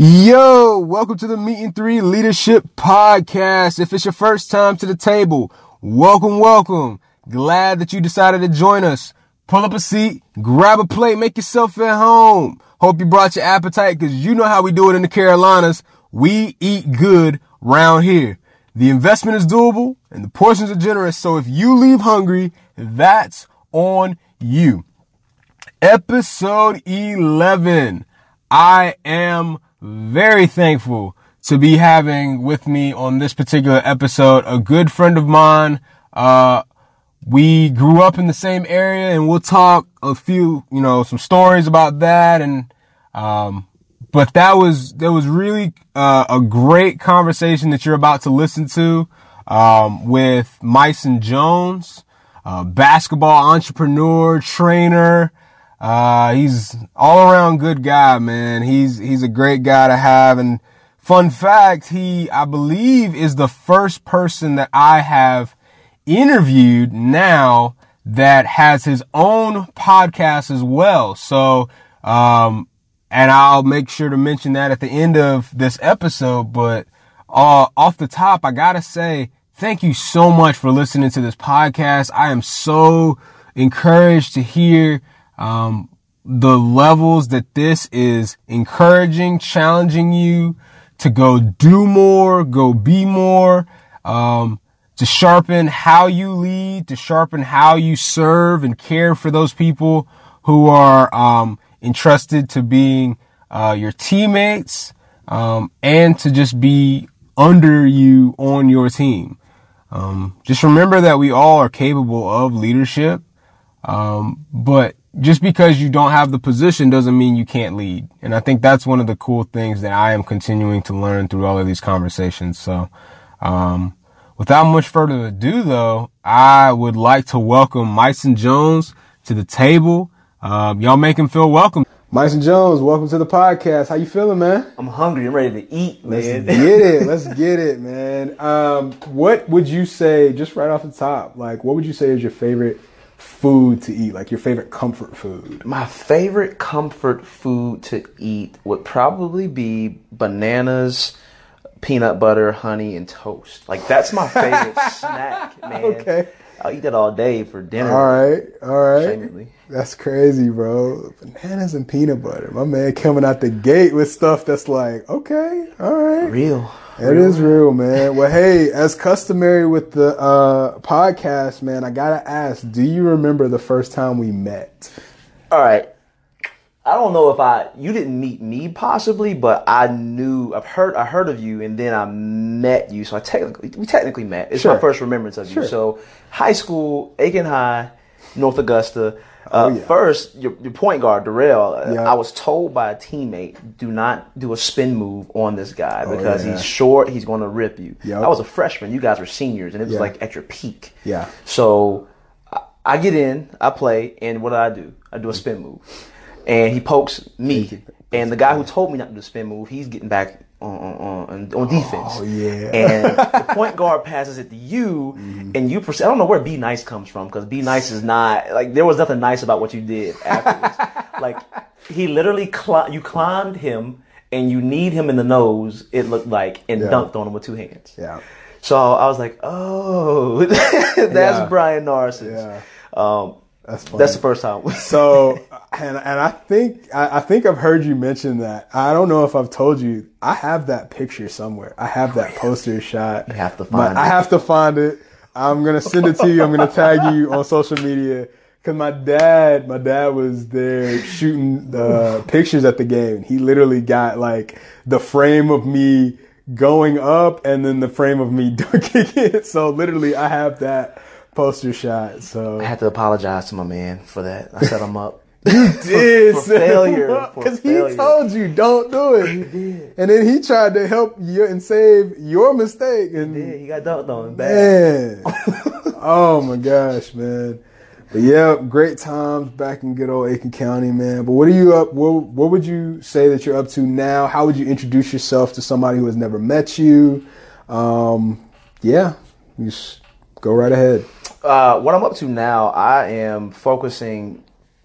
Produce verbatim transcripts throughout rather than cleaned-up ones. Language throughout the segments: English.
Yo, welcome to the Meeting Three Leadership Podcast. If it's your first time to the table, welcome, welcome. Glad that you decided to join us. Pull up a seat, grab a plate, make yourself at home. Hope you brought your appetite because you know how we do it in the Carolinas. We eat good round here. The investment is doable and the portions are generous. So if you leave hungry, that's on you. Episode eleven. I am very thankful to be having with me on this particular episode a good friend of mine. Uh, we grew up in the same area, and we'll talk a few, you know, some stories about that. And, um, but that was, that was really, uh, a great conversation that you're about to listen to, um, with Myson Jones, uh, basketball entrepreneur, trainer. Uh, he's all around good guy, man. He's, he's a great guy to have. And fun fact, he, I believe, is the first person that I have interviewed now that has his own podcast as well. So, um, and I'll make sure to mention that at the end of this episode. But, uh, off the top, I gotta say, thank you so much for listening to this podcast. I am so encouraged to hear Um, the levels that this is encouraging, challenging you to go do more, go be more, um, to sharpen how you lead, to sharpen how you serve and care for those people who are, um, entrusted to being, uh, your teammates, um, and to just be under you on your team. Um, just remember that we all are capable of leadership. Um, but just because you don't have the position doesn't mean you can't lead. And I think that's one of the cool things that I am continuing to learn through all of these conversations. So, um, without much further ado though, I would like to welcome Myson Jones to the table. Um, y'all make him feel welcome. Myson Jones, welcome to the podcast. How you feeling, man? I'm hungry. I'm ready to eat, man. Let's get it. Let's get it, man. Um, what would you say, just right off the top, like what would you say is your favorite food to eat, like your favorite comfort food? My favorite comfort food to eat would probably be bananas, peanut butter, honey, and toast. Like that's my favorite snack, man. Okay. I'll eat that all day for dinner. All right, all right. Shamelessly. That's crazy, bro. Bananas and peanut butter. My man coming out the gate with stuff that's like, okay, all right. Real. It real. is real, man. Well, hey, as customary with the uh, podcast, man, I gotta ask, do you remember the first time we met? All right. I don't know if I, you didn't meet me possibly, but I knew, I've heard, I heard of you and then I met you. So I technically, we technically met. It's Sure. my first remembrance of Sure. you. So high school, Aiken High, North Augusta. Uh, Oh, yeah. First, your, your point guard, Darrell, uh, Yeah. I was told by a teammate, do not do a spin move on this guy Oh, because yeah. he's short, he's going to rip you. Yep. I was a freshman, you guys were seniors, and it was Yeah. like at your peak. Yeah. So I, I get in, I play, and what do I do? I do a spin move. And he pokes me. And the guy who told me not to do the spin move, he's getting back on on, on, on defense. Oh, yeah. And the point guard passes it to you, mm-hmm. and you proceed. I don't know where Be Nice comes from, because Be Nice is not, like, there was nothing nice about what you did afterwards. Like, he literally, cli- you climbed him, and you kneed him in the nose, it looked like, and Yeah. dunked on him with two hands. Yeah. So I was like, oh, that's Yeah. Brian Narcisse. Yeah. Um, That's funny. That's the first time. So, and and I think I, I think I've heard you mention that. I don't know if I've told you. I have that picture somewhere. I have that poster shot. You have to find but it. I have to find it. I'm gonna send it to you. I'm gonna tag you on social media because my dad, my dad was there shooting the pictures at the game. He literally got like the frame of me going up and then the frame of me dunking it. So literally, I have that poster shot. So I had to apologize to my man for that. I set him up. You did for, for failure because he told you don't do it. He did, and then he tried to help you and save your mistake. And he did. He got dunked on bad. Man, oh my gosh, man. But yeah, great times back in good old Aiken County, man. But what are you up? What, what would you say that you're up to now? How would you introduce yourself to somebody who has never met you? Um, yeah, you just go right ahead. Uh, what I'm up to now, I am focusing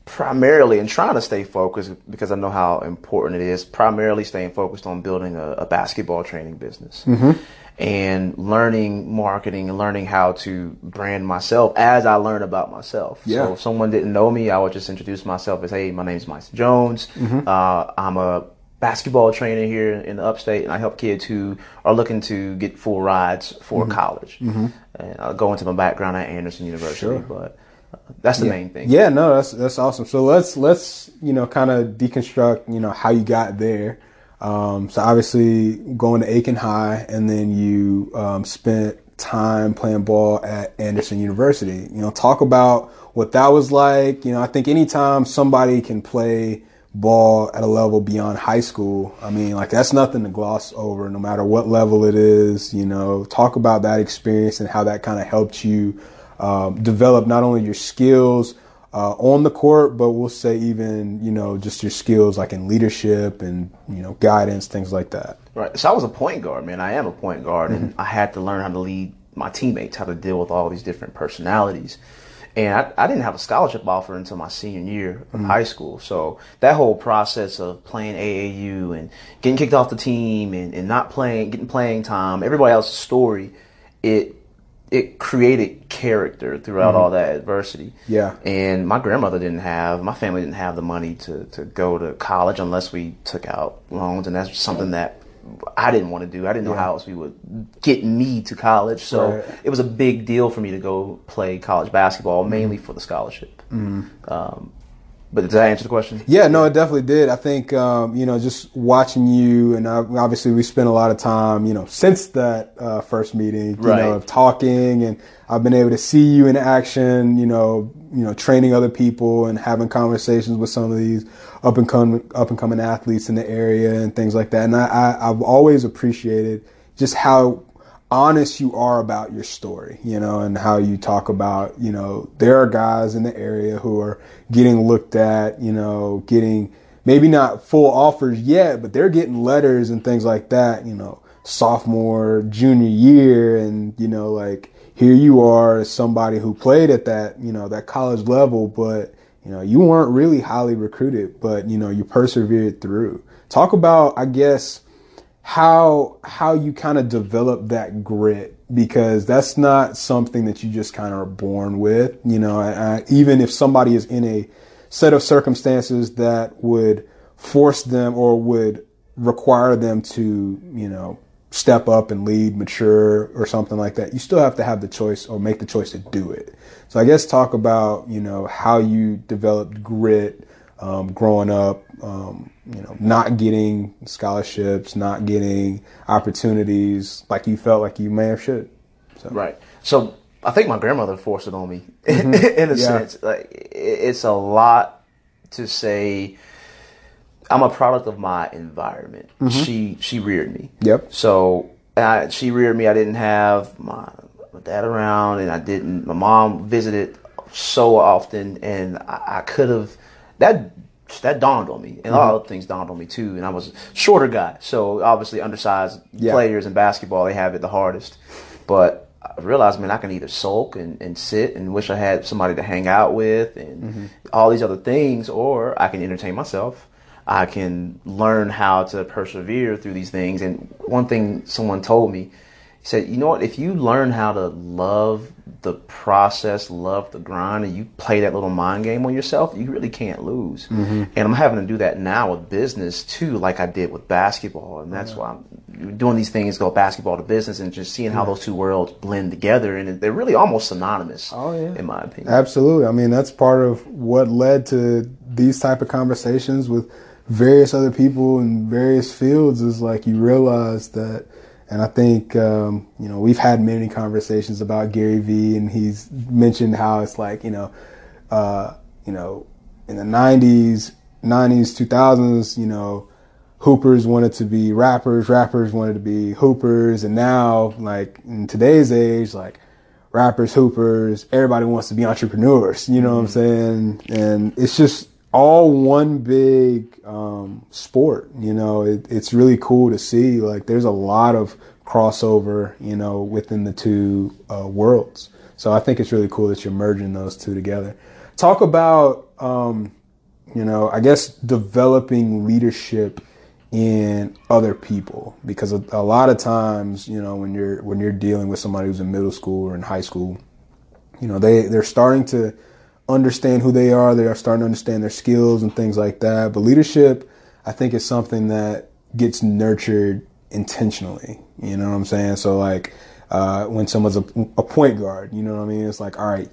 primarily, and trying to stay focused because I know how important it is, primarily staying focused on building a, a basketball training business. Mm-hmm. And learning marketing and learning how to brand myself as I learn about myself. Yeah. So if someone didn't know me, I would just introduce myself as, hey, my name is Mike Jones. Mm-hmm. Uh, I'm a basketball trainer here in the upstate, and I help kids who are looking to get full rides for mm-hmm. college. Mm-hmm. And I'll go into my background at Anderson University, sure. but uh, that's the yeah. main thing. Yeah, no, that's that's awesome. So let's let's you know kind of deconstruct you know how you got there. Um, so obviously going to Aiken High, and then you um, spent time playing ball at Anderson University. You know, talk about what that was like. You know, I think anytime somebody can play ball at a level beyond high school, I mean, like that's nothing to gloss over, no matter what level it is. You know, talk about that experience and how that kind of helped you um, develop not only your skills Uh, on the court, but we'll say even, you know, just your skills like in leadership and, you know, guidance, things like that. Right. So I was a point guard, man. I am a point guard, mm-hmm. and I had to learn how to lead my teammates, how to deal with all these different personalities. And I, I didn't have a scholarship offer until my senior year of mm-hmm. high school. So that whole process of playing A A U and getting kicked off the team and, and not playing, getting playing time, everybody else's story, it it created character throughout mm-hmm. all that adversity. Yeah. And my grandmother didn't have, my family didn't have the money to, to go to college unless we took out loans. And that's something that I didn't want to do. I didn't know yeah. how else we would get me to college. So right. it was a big deal for me to go play college basketball, mm-hmm. mainly for the scholarship. Mm-hmm. Um, But did that answer the question? Yeah, no, it definitely did. I think, um, you know, just watching you, and obviously we spent a lot of time, you know, since that uh, first meeting, you right. know, of talking, and I've been able to see you in action, you know, you know, training other people and having conversations with some of these up and coming up and coming athletes in the area and things like that. And I, I, I've always appreciated just how honest you are about your story, you know, and how you talk about, you know, there are guys in the area who are getting looked at, you know, getting maybe not full offers yet, but they're getting letters and things like that, you know, sophomore, junior year. And, you know, like here you are as somebody who played at that, you know, that college level, but, you know, you weren't really highly recruited, but, you know, you persevered through. Talk about, I guess, how how you kind of develop that grit, because that's not something that you just kind of are born with. You know, I, I, even if somebody is in a set of circumstances that would force them or would require them to, you know, step up and lead, mature or something like that, you still have to have the choice or make the choice to do it. So I guess talk about, you know, how you developed grit um, growing up, um, you know, not getting scholarships, not getting opportunities like you felt like you may have should. So. Right. So I think my grandmother forced it on me mm-hmm. in a yeah. sense. Like it's a lot to say. I'm a product of my environment. Mm-hmm. She she reared me. Yep. So I, she reared me. I didn't have my, my dad around, and I didn't. My mom visited so often, and I, I could have that. That dawned on me, and mm-hmm. a lot of things dawned on me too. And I was a shorter guy, so obviously undersized yeah. players in basketball, they have it the hardest. But I realized, man, I can either sulk and, and sit and wish I had somebody to hang out with and mm-hmm. all these other things, or I can entertain myself. I can learn how to persevere through these things. And one thing someone told me, he said, you know what, if you learn how to love the process, love the grind, and you play that little mind game on yourself, you really can't lose. Mm-hmm. And I'm having to do that now with business too, like I did with basketball. And that's yeah. why I'm doing these things, go basketball to business, and just seeing how those two worlds blend together. And they're really almost synonymous, oh, yeah. in my opinion. Absolutely. I mean, that's part of what led to these type of conversations with various other people in various fields, is like you realize that. And I think, um, you know, we've had many conversations about Gary Vee, and he's mentioned how it's like, you know, uh, you know, in the nineties, nineties, two thousands, you know, hoopers wanted to be rappers, rappers wanted to be hoopers. And now, like in today's age, like rappers, hoopers, everybody wants to be entrepreneurs, you know mm-hmm. what I'm saying? And it's just all one big um, sport, you know. It, it's really cool to see. Like, there's a lot of crossover, you know, within the two uh, worlds. So I think it's really cool that you're merging those two together. Talk about, um, you know, I guess developing leadership in other people, because a, a lot of times, you know, when you're when you're dealing with somebody who's in middle school or in high school, you know, they they're starting to understand who they are. They are starting to understand their skills and things like that. But leadership, I think, is something that gets nurtured intentionally. You know what I'm saying? So like uh, when someone's a, a point guard, you know what I mean? It's like, all right,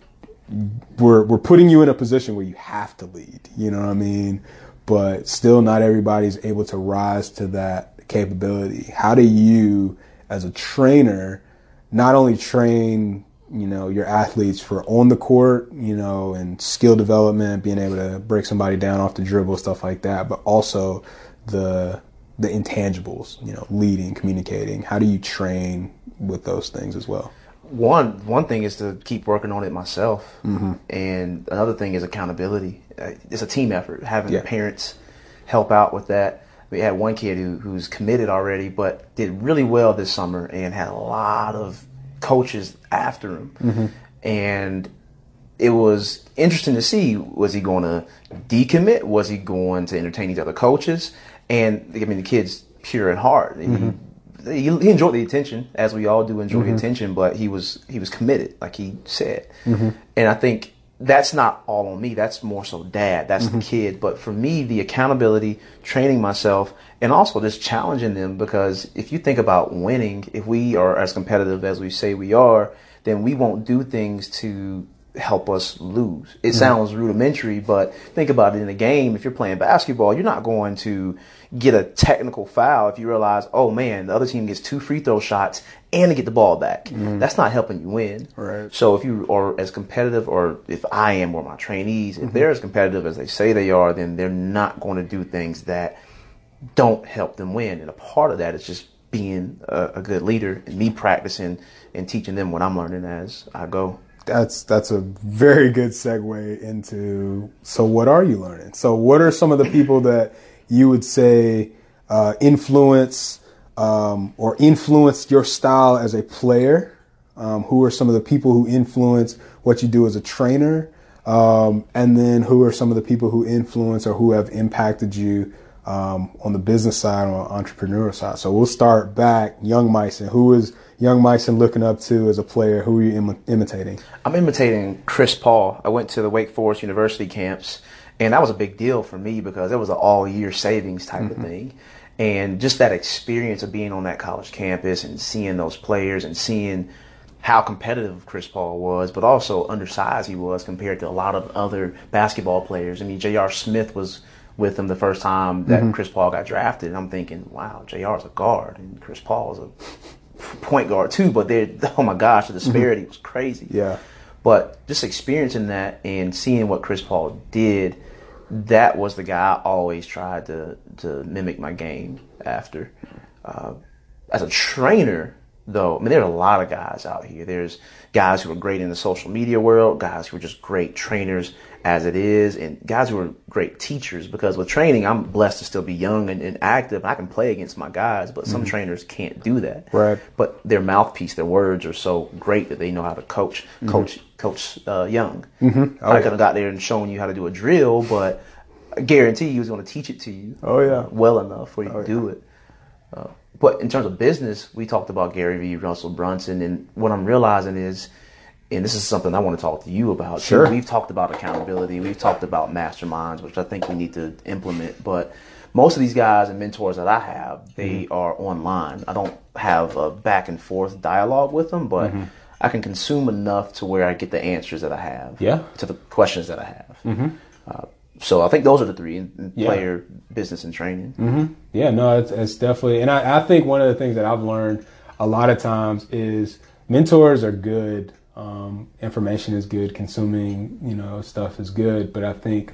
we're we're putting you in a position where you have to lead. You know what I mean? But still not everybody's able to rise to that capability. How do you, as a trainer, not only train, you know, your athletes for on the court, you know, and skill development, being able to break somebody down off the dribble, stuff like that, but also the the intangibles, you know, leading, communicating. How do you train with those things as well? One one thing is to keep working on it myself, Mm-hmm. and another thing is accountability. Uh, It's a team effort. Having Yeah. parents help out with that. We had one kid who who's committed already, but did really well this summer and had a lot of coaches after him. Mm-hmm. And it was interesting to see, was he going to decommit? Was he going to entertain these other coaches? And I mean, the kid's pure at heart. Mm-hmm. He, he, he enjoyed the attention, as we all do enjoy Mm-hmm. the attention, but he was he was committed, like he said. Mm-hmm. And I think that's not all on me. That's more so dad. That's Mm-hmm. the kid. But for me, the accountability, training myself, and also just challenging them, because if you think about winning, if we are as competitive as we say we are, then we won't do things to help us lose. It Mm-hmm. sounds rudimentary, but think about it in a game. If you're playing basketball, you're not going to get a technical foul if you realize, oh man, the other team gets two free throw shots and to get the ball back. Mm-hmm. That's not helping you win. Right. So if you are as competitive, or if I am, or my trainees, if Mm-hmm. they're as competitive as they say they are, then they're not going to do things that don't help them win. And a part of that is just being a, a good leader, and me practicing and teaching them what I'm learning as I go. That's that's a very good segue into, so what are you learning? So what are some of the people that you would say uh, influence um, or influenced your style as a player? Um, who are some of the people who influence what you do as a trainer? Um, and then who are some of the people who influence or who have impacted you um, on the business side or entrepreneurial side? So we'll start back. Young Myson, who is Young Myson looking up to as a player? Who are you Im- imitating? I'm imitating Chris Paul. I went to the Wake Forest University camps, and that was a big deal for me because it was an all-year savings type Mm-hmm. of thing. And just that experience of being on that college campus and seeing those players and seeing how competitive Chris Paul was, but also undersized he was compared to a lot of other basketball players. I mean, J R. Smith was with him the first time that Mm-hmm. Chris Paul got drafted, and I'm thinking, wow, J R's a guard, and Chris Paul's a point guard too, but they're, oh my gosh, the disparity Mm-hmm. was crazy. Yeah. But just experiencing that and seeing what Chris Paul did, that was the guy I always tried to, to mimic my game after. Uh, as a trainer, though, I mean, there are a lot of guys out here. There's guys who are great in the social media world, guys who are just great trainers as it is, and guys who are great teachers, because with training, I'm blessed to still be young and, and active. I can play against my guys, but some trainers can't do that. Right. But their mouthpiece, their words are so great that they know how to coach, coach, coach uh, young. Mm-hmm. Oh, I yeah. could have got there and shown you how to do a drill, but I guarantee he was going to teach it to you. Oh, yeah. uh, well enough where you Oh, can do it. Uh, but in terms of business, we talked about Gary Vee, Russell Brunson, and what I'm realizing is, and this is something I want to talk to you about. too. Sure. We've talked about accountability. We've talked about masterminds, which I think we need to implement. But most of these guys and mentors that I have, they Mm-hmm. are online. I don't have a back and forth dialogue with them, but Mm-hmm. I can consume enough to where I get the answers that I have Yeah. to the questions that I have. Mm-hmm. Uh, so I think those are the three in, in Yeah. player, business, and training. Mm-hmm. Yeah, no, it's, it's definitely, and I, I think one of the things that I've learned a lot of times is mentors are good. Um, information is good. Consuming, you know, stuff is good. But I think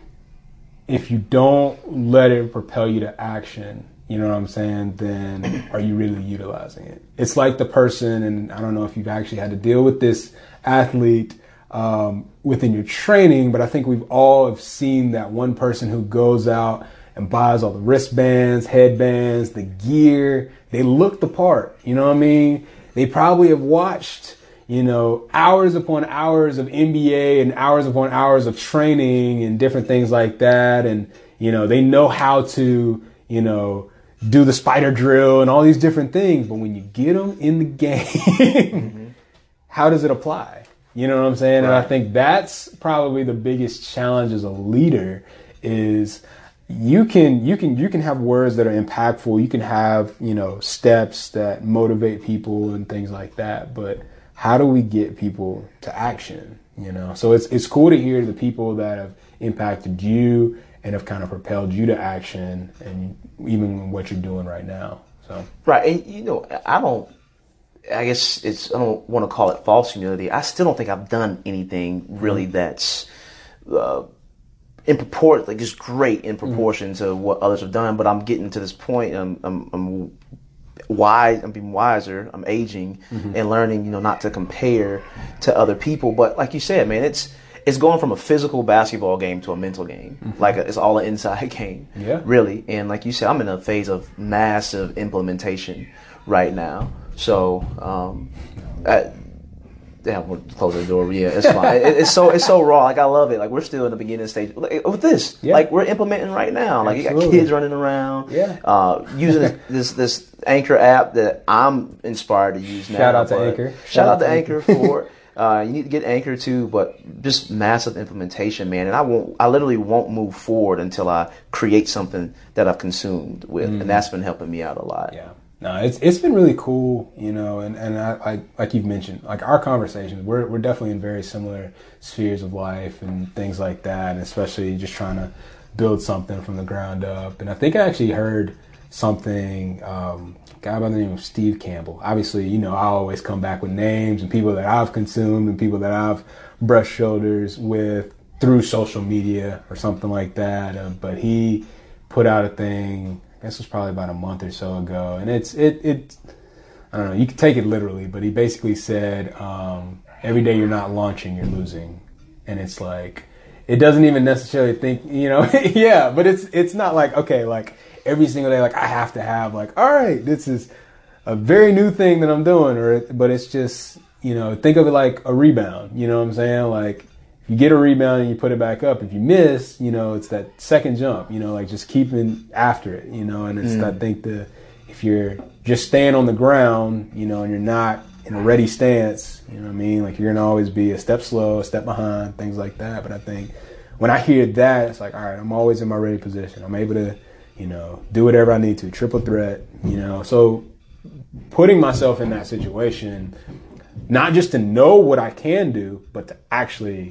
if you don't let it propel you to action, you know what I'm saying, then are you really utilizing it? It's like the person, and I don't know if you've actually had to deal with this athlete um, within your training, but I think we've all have seen that one person who goes out and buys all the wristbands, headbands, the gear. They look the part, you know what I mean? They probably have watched, you know, hours upon hours of N B A and hours upon hours of training and different things like that. And, you know, they know how to, you know, do the spider drill and all these different things. But when you get them in the game, mm-hmm. how does it apply? You know what I'm saying? Right. And I think that's probably the biggest challenge as a leader is you can you can you can have words that are impactful. You can have, you know, steps that motivate people and things like that. But how do we get people to action? You know, so it's it's cool to hear the people that have impacted you and have kind of propelled you to action, and even what you're doing right now. So right, and you know, I don't. I guess it's, I don't want to call it false humility. I still don't think I've done anything really that's uh, in proportion, like just great in proportion mm-hmm. to what others have done. But I'm getting to this point. I'm, I'm, I'm wise. I'm being wiser. I'm aging mm-hmm. and learning, you know, not to compare to other people. But like you said, man, it's it's going from a physical basketball game to a mental game. Mm-hmm. Like a, it's all an inside game, yeah, really. And like you said, I'm in a phase of massive implementation right now. So, um, I, yeah, we'll close the door. Yeah, it's fine. it, it's so it's so raw. Like I love it. Like we're still in the beginning stage with this. Yeah. Like we're implementing right now. Like Absolutely. You got kids running around. Yeah. Uh, using this, this this Anchor app that I'm inspired to use now. Shout out to Anchor. Shout, shout out to Anchor for. Uh, you need to get Anchor too, but just massive implementation, man. And I won't. I literally won't move forward until I create something that I've consumed with, mm. and that's been helping me out a lot. Yeah. No, it's it's been really cool, you know, and, and I, I like you've mentioned, like our conversations, we're we're definitely in very similar spheres of life and things like that, and especially just trying to build something from the ground up. And I think I actually heard something, um, a guy by the name of Steve Campbell. Obviously, you know, I always come back with names and people that I've consumed and people that I've brushed shoulders with through social media or something like that. Um, but he put out a thing. I guess it was probably about a month or so ago, and it's it it I don't know, you can take it literally, but he basically said um, every day you're not launching, you're losing, and it's like it doesn't even necessarily think, you know, yeah, but it's it's not like okay, like every single day, like I have to have like all right, this is a very new thing that I'm doing, or but it's just, you know, think of it like a rebound, you know what I'm saying, like. You get a rebound and you put it back up. If you miss, you know, it's that second jump, you know, like just keeping after it, you know, and it's, mm. I think the, if you're just staying on the ground, you know, and you're not in a ready stance, you know what I mean? Like you're going to always be a step slow, a step behind, things like that. But I think when I hear that, it's like, all right, I'm always in my ready position. I'm able to, you know, do whatever I need to, triple threat, you know, so putting myself in that situation, not just to know what I can do, but to actually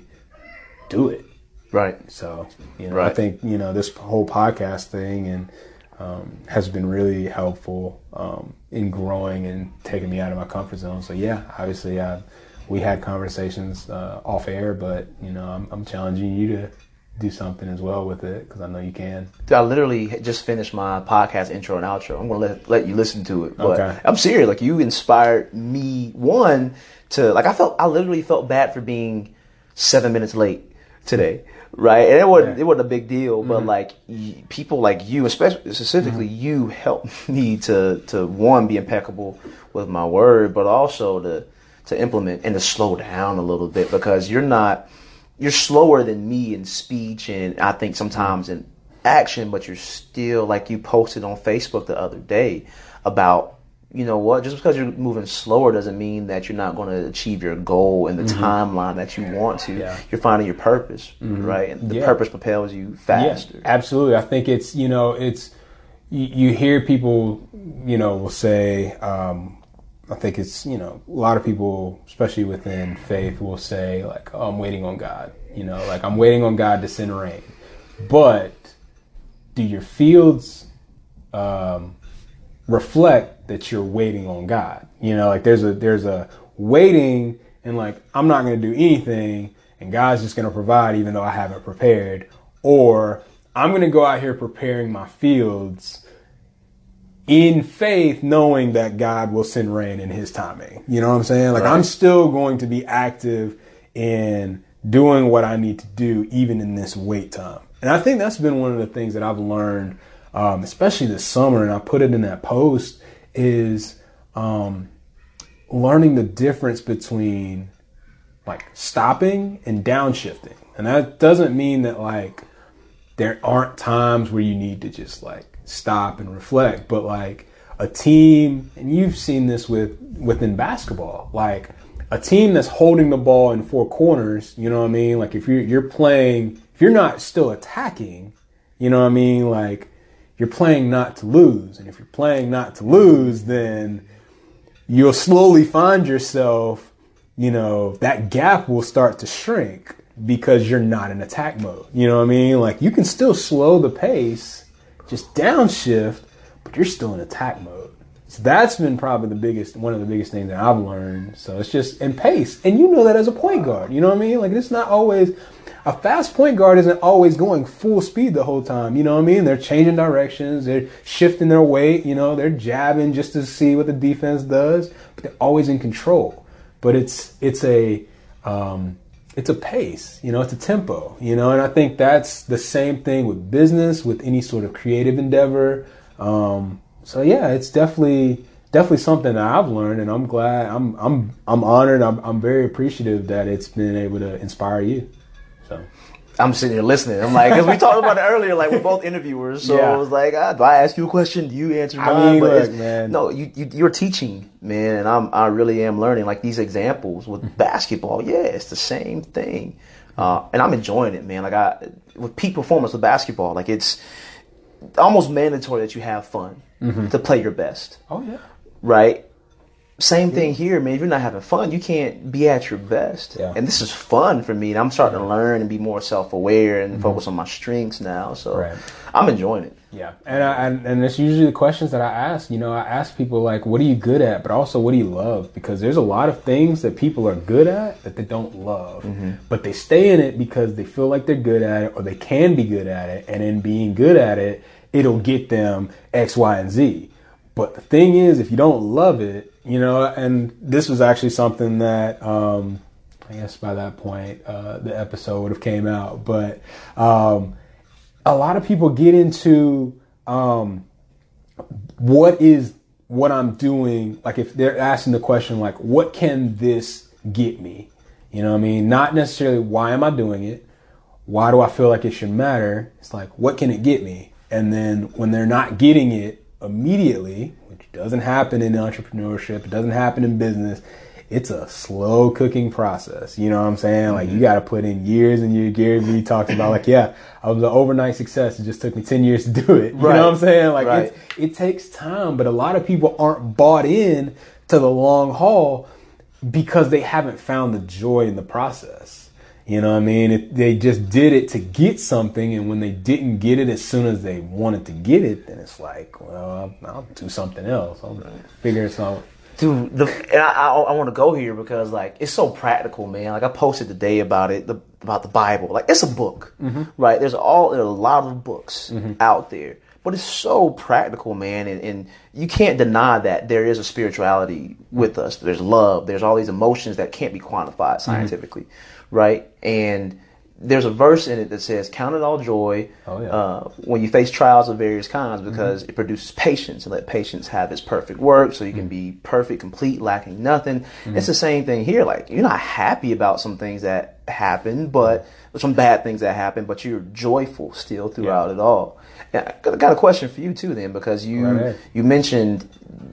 do it. Right. So, you know, right. I think, you know, this whole podcast thing and um, has been really helpful um, in growing and taking me out of my comfort zone. So, yeah, obviously I, we had conversations uh, off air, but, you know, I'm, I'm challenging you to do something as well with it because I know you can. I literally just finished my podcast intro and outro. I'm going to let, let you listen to it. But okay. I'm serious. Like you inspired me, one, to, like I felt, I literally felt bad for being seven minutes late today, right? And it wasn't, yeah. it wasn't a big deal, but mm-hmm. like y- people like you, especially specifically mm-hmm. you, helped me to to one, be impeccable with my word, but also to to implement and to slow down a little bit because you're not you're slower than me in speech and I think sometimes in action, but you're still like you posted on Facebook the other day about. You know what? Just because you're moving slower doesn't mean that you're not going to achieve your goal in the mm-hmm. timeline that you want to. Yeah. You're finding your purpose, mm-hmm. right? And the yeah. purpose propels you faster. Yeah, absolutely. I think it's, you know, it's, you, you hear people, you know, will say, um, I think it's, you know, a lot of people, especially within faith, will say like, oh, I'm waiting on God, you know, like I'm waiting on God to send rain. But do your fields, um, reflect that you're waiting on God? You know, like there's a there's a waiting and like I'm not going to do anything and God's just going to provide even though I haven't prepared, or I'm going to go out here preparing my fields in faith knowing that God will send rain in his timing. You know what I'm saying? Like right. I'm still going to be active in doing what I need to do even in this wait time. And I think that's been one of the things that I've learned Um, especially this summer, and I put it in that post, is um, learning the difference between like stopping and downshifting. And that doesn't mean that like there aren't times where you need to just like stop and reflect, but like a team, and you've seen this with within basketball, like a team that's holding the ball in four corners, you know what I mean? Like if you're you're playing, if you're not still attacking, you know what I mean? Like you're playing not to lose. And if you're playing not to lose, then you'll slowly find yourself, you know, that gap will start to shrink because you're not in attack mode. You know what I mean? Like you can still slow the pace, just downshift, but you're still in attack mode. So that's been probably the biggest, one of the biggest things that I've learned. So it's just, and pace. And you know that as a point guard, you know what I mean? Like it's not always, a fast point guard isn't always going full speed the whole time. You know what I mean? They're changing directions. They're shifting their weight. You know, they're jabbing just to see what the defense does, but they're always in control. But it's it's a um, it's a pace, you know, it's a tempo, you know, and I think that's the same thing with business, with any sort of creative endeavor. Um, so yeah, it's definitely definitely something that I've learned, and I'm glad, I'm I'm I'm honored, I'm I'm very appreciative that it's been able to inspire you. So. I'm sitting here listening. I'm like, because we talked about it earlier, like we're both interviewers, so yeah. it was like, ah, do I ask you a question? Do you answer mine? I mean, but look, man. No, you, you you're teaching, man, and I'm I really am learning. Like these examples with basketball, yeah, it's the same thing, uh, and I'm enjoying it, man. Like I with peak performance with basketball, like it's almost mandatory that you have fun mm-hmm. to play your best. Oh yeah, right. Same thing here, man. If you're not having fun, you can't be at your best. Yeah. And this is fun for me. And I'm starting to learn and be more self-aware and mm-hmm. focus on my strengths now. So right. I'm enjoying it. Yeah. And, I, and and it's usually the questions that I ask. You know, I ask people like, what are you good at? But also, what do you love? Because there's a lot of things that people are good at that they don't love. Mm-hmm. But they stay in it because they feel like they're good at it or they can be good at it. And in being good at it, it'll get them X, Y, and Z. But the thing is, if you don't love it, you know, and this was actually something that, um, I guess by that point, uh, the episode would have came out. But um, a lot of people get into um, what is what I'm doing. Like if they're asking the question, like, what can this get me? You know what I mean? Not necessarily why am I doing it? Why do I feel like it should matter? It's like, what can it get me? And then when they're not getting it immediately, which doesn't happen in entrepreneurship, it doesn't happen in business, it's a slow cooking process. You know what I'm saying? Like you got to put in years and years. Gary Vee talks about like, yeah, I was an overnight success. It just took me ten years to do it. You right. know what I'm saying? Like right. it's, it takes time, but a lot of people aren't bought in to the long haul because they haven't found the joy in the process. You know what I mean? It, they just did it to get something, and when they didn't get it as soon as they wanted to get it, then it's like, well, I'll, I'll do something else. I'll figure it out. Dude, the, and I, I, I want to go here because, like, it's so practical, man. Like, I posted today about it, the, about the Bible. Like, it's a book, mm-hmm. right? There's all there's a lot of books mm-hmm. out there, but it's so practical, man. And, and you can't deny that there is a spirituality with us. There's love. There's all these emotions that can't be quantified scientifically. Mm-hmm. Right? And there's a verse in it that says, count it all joy oh, yeah. uh, when you face trials of various kinds because mm-hmm. it produces patience, and let patience have its perfect work so you can mm-hmm. be perfect, complete, lacking nothing. Mm-hmm. It's the same thing here. Like, you're not happy about some things that happen, but some bad things that happen, but you're joyful still throughout yeah. it all. And I got a question for you too then, because you right. you mentioned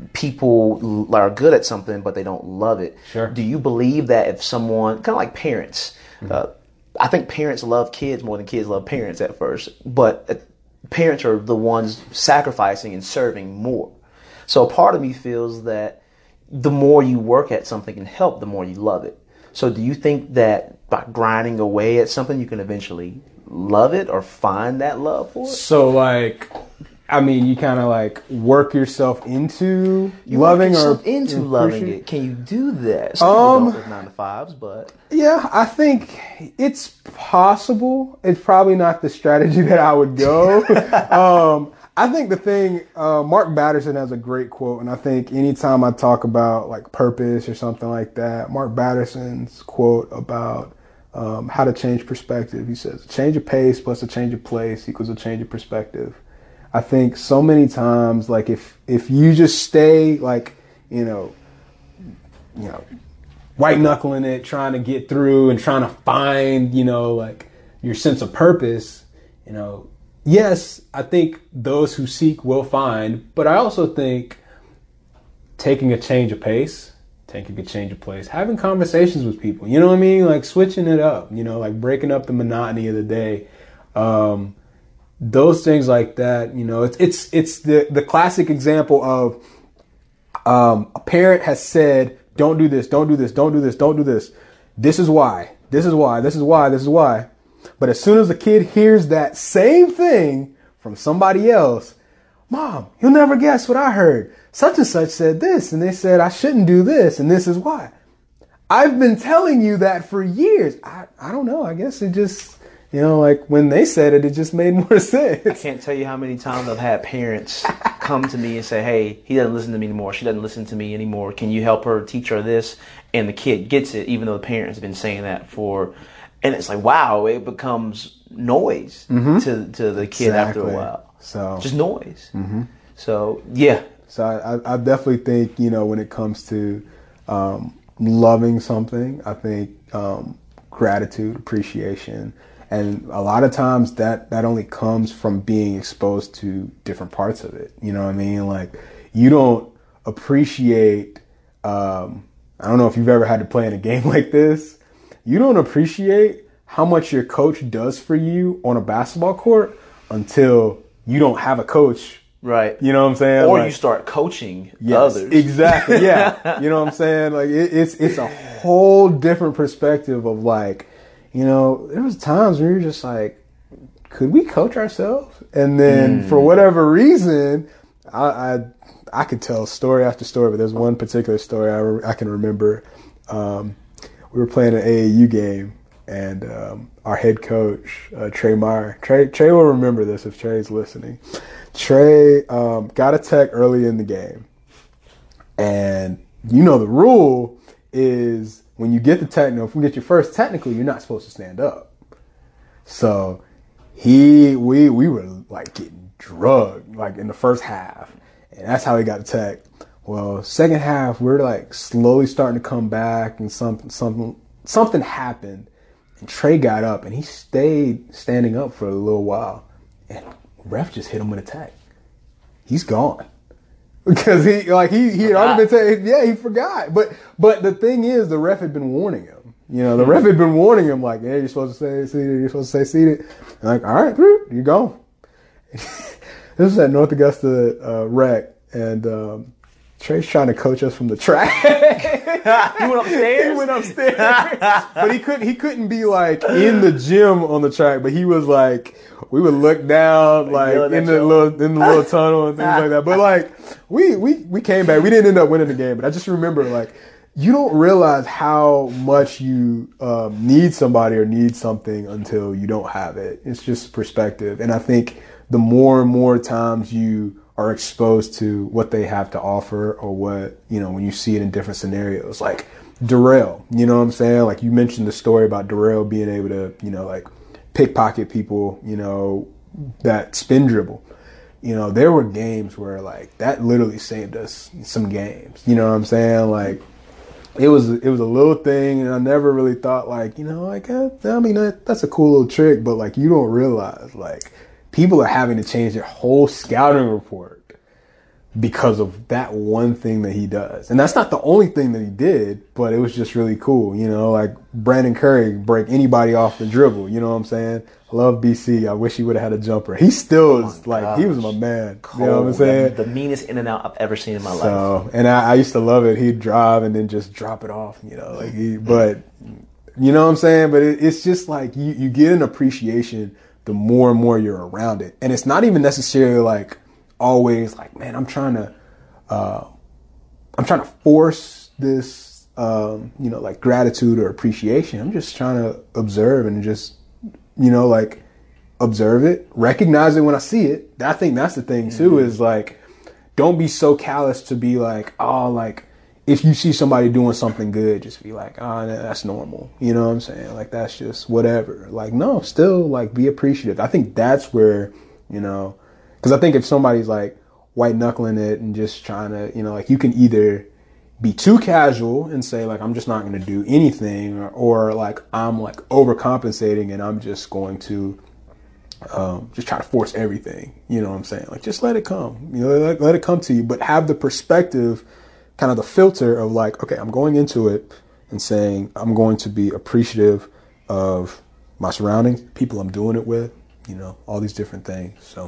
people are good at something but they don't love it. Sure. Do you believe that if someone, kind of like parents, mm-hmm. uh, I think parents love kids more than kids love parents at first, but uh, parents are the ones sacrificing and serving more. So part of me feels that the more you work at something and help, the more you love it. So do you think that by grinding away at something, you can eventually love it or find that love for it? So like, I mean, you kind of like work yourself into you loving work yourself or into loving it. Can you do that? Some um, people don't with nine to fives, but yeah, I think it's possible. It's probably not the strategy that I would go. um, I think the thing, uh, Mark Batterson has a great quote, and I think anytime I talk about like purpose or something like that, Mark Batterson's quote about um, how to change perspective, he says, a change of pace plus a change of place equals a change of perspective. I think so many times, like if if you just stay like, you know, you know, white knuckling it, trying to get through and trying to find, you know, like your sense of purpose, you know, yes, I think those who seek will find, but I also think taking a change of pace, taking a change of place, having conversations with people, you know what I mean? Like switching it up, you know, like breaking up the monotony of the day. Um, those things like that, you know, it's, it's, it's the, the classic example of, um, a parent has said, don't do this, don't do this, don't do this, don't do this. This is why, this is why, this is why, this is why. But as soon as a kid hears that same thing from somebody else, Mom, you'll never guess what I heard. Such and such said this, and they said I shouldn't do this, and this is why. I've been telling you that for years. I, I don't know. I guess it just, you know, like when they said it, it just made more sense. I can't tell you how many times I've had parents come to me and say, hey, he doesn't listen to me anymore. She doesn't listen to me anymore. Can you help her, teach her this? And the kid gets it, even though the parent's been saying that for, and it's like, wow, it becomes noise mm-hmm. to, to the kid exactly. after a while. So just noise. Mm-hmm. So, yeah. So I, I definitely think, you know, when it comes to um, loving something, I think um, gratitude, appreciation, and a lot of times that, that only comes from being exposed to different parts of it. You know what I mean? Like you don't appreciate, um, I don't know if you've ever had to play in a game like this. You don't appreciate how much your coach does for you on a basketball court until you don't have a coach. Right. You know what I'm saying? Or like, you start coaching yes, others. Exactly. Yeah. You know what I'm saying? Like it, it's, it's a whole different perspective of like, you know, there was times where you're just like, could we coach ourselves? And then mm. for whatever reason, I, I, I could tell story after story, but there's one particular story I, re- I can remember. Um, we were playing an A A U game, and um, our head coach, uh, Trey Meyer, Trey, Trey will remember this if Trey's listening. Trey um, got a tech early in the game, and you know the rule is when you get the technical, if you get your first technical, you're not supposed to stand up. So he, we, we were like getting drugged like in the first half, and that's how he got the tech. Well, second half, we're like slowly starting to come back, and something, something, something happened, and Trey got up, and he stayed standing up for a little while, and ref just hit him with a tech. He's gone. Because he like he he had already been saying, yeah, he forgot. But but the thing is, the ref had been warning him. You know, the ref had been warning him like, yeah, you're supposed to say seated, you're supposed to say seated. And like, all right, you're gone. This was at North Augusta uh, Rec, and um, Trey's trying to coach us from the track. He went upstairs. He went upstairs, but he couldn't. He couldn't be like in the gym on the track. But he was like, we would look down like in the little in the little tunnel and things like that. But like we we we came back. We didn't end up winning the game. But I just remember like you don't realize how much you um, need somebody or need something until you don't have it. It's just perspective. And I think the more and more times you are exposed to what they have to offer, or what, you know, when you see it in different scenarios, like Darrell, you know what I'm saying? Like you mentioned the story about Darrell being able to, you know, like pickpocket people, you know, that spin dribble. You know, there were games where like that literally saved us some games. You know what I'm saying? Like it was, it was a little thing, and I never really thought like, you know, like, I mean, that, that's a cool little trick, but like you don't realize like people are having to change their whole scouting report because of that one thing that he does. And that's not the only thing that he did, but it was just really cool. You know, like Brandon Curry break anybody off the dribble. You know what I'm saying? I love B C. I wish he would have had a jumper. He still is oh like, gosh. He was my man. Cold. You know what I'm saying? The, the meanest in and out I've ever seen in my so, life. And I, I used to love it. He'd drive and then just drop it off, you know, like he, but you know what I'm saying? But it, it's just like you, you get an appreciation the more and more you're around it. And it's not even necessarily like always like, man, I'm trying to, uh, I'm trying to force this, um, you know, like gratitude or appreciation. I'm just trying to observe and just, you know, like observe it, recognize it when I see it. I think that's the thing too, mm-hmm. is like, don't be so callous to be like, oh, like if you see somebody doing something good, just be like, oh, that's normal. You know what I'm saying? Like, that's just whatever. Like, no, still like be appreciative. I think that's where, you know, because I think if somebody's like white knuckling it and just trying to, you know, like you can either be too casual and say like, I'm just not going to do anything, or, or like I'm like overcompensating and I'm just going to um, just try to force everything. You know what I'm saying? Like, just let it come, you know, let, let it come to you, but have the perspective, kind of the filter of like, okay, I'm going into it and saying, I'm going to be appreciative of my surroundings, people I'm doing it with, you know, all these different things. So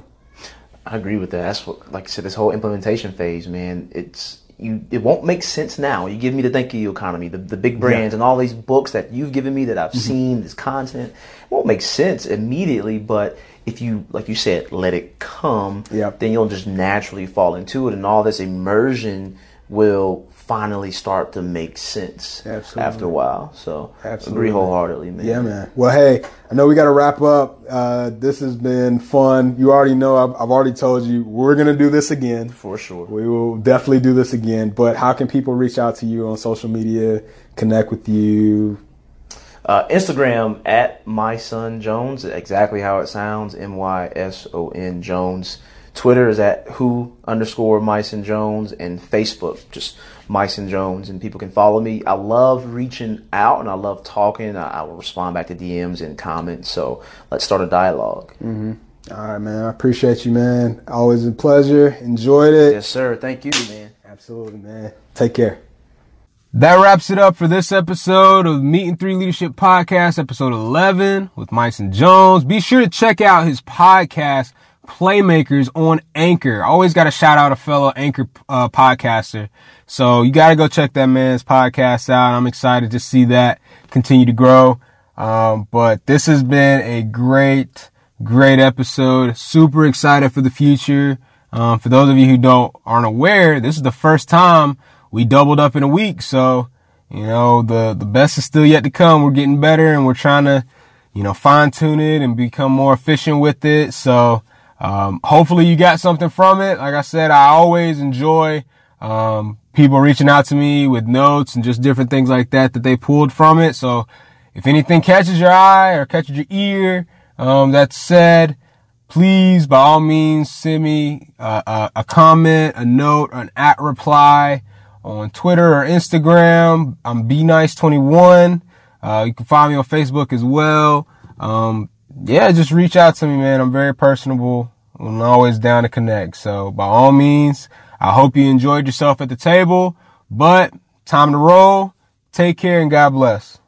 I agree with that. That's what, like I said, this whole implementation phase, man, it's, you, it won't make sense now. You give me the Thank You economy, the, the big brands, yeah. and all these books that you've given me that I've mm-hmm. seen, this content, it won't make sense immediately, but if you, like you said, let it come, yep. then you'll just naturally fall into it, and all this immersion will finally start to make sense Absolutely. After a while. So Absolutely. Agree wholeheartedly, man. Yeah, man. Well, hey, I know we got to wrap up. Uh, this has been fun. You already know, I've, I've already told you, we're going to do this again. For sure. We will definitely do this again. But how can people reach out to you on social media, connect with you? Uh, Instagram at My Son Jones, exactly how it sounds, M Y S O N Jones. Twitter is at who underscore Myson Jones, and Facebook just Myson Jones, and people can follow me. I love reaching out and I love talking. I, I will respond back to D Ms and comments. So let's start a dialogue. Mm-hmm. All right, man. I appreciate you, man. Always a pleasure. Enjoyed it. Yes, sir. Thank you, man. Absolutely, man. Take care. That wraps it up for this episode of Meeting Three Leadership Podcast, episode eleven with Myson Jones. Be sure to check out his podcast, Playmakers, on Anchor. Always got to shout out a fellow Anchor uh, podcaster. So you got to go check that man's podcast out. I'm excited to see that continue to grow. Um, but this has been a great, great episode. Super excited for the future. Um, for those of you who don't aren't aware, this is the first time we doubled up in a week. So, you know, the, the best is still yet to come. We're getting better and we're trying to, you know, fine tune it and become more efficient with it. So, um, hopefully you got something from it. Like I said, I always enjoy, um, people reaching out to me with notes and just different things like that that they pulled from it. So if anything catches your eye or catches your ear, um, that said, please, by all means, send me uh, a, a comment, a note, or an at reply on Twitter or Instagram. I'm B Nice twenty-one. Uh, you can find me on Facebook as well. Um, yeah, just reach out to me, man. I'm very personable. I'm always down to connect. So by all means, I hope you enjoyed yourself at the table, but time to roll. Take care and God bless.